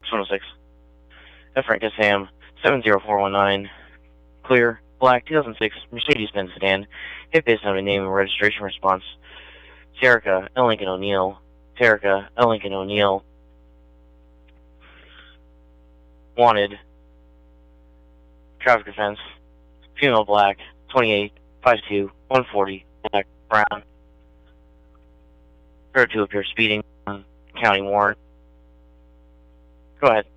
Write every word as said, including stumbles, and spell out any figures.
one oh six. F. Frank Sam, seven zero four one nine. Clear. Black, two thousand six Mercedes-Benz sedan. Hit based on a name and registration response. Terica, L. Lincoln O'Neill. Terica, L. Lincoln O'Neill. Wanted. Traffic offense. Female black, twenty-eight, five two, one forty, black, brown. Heard to appear speeding on county warrant. Go ahead.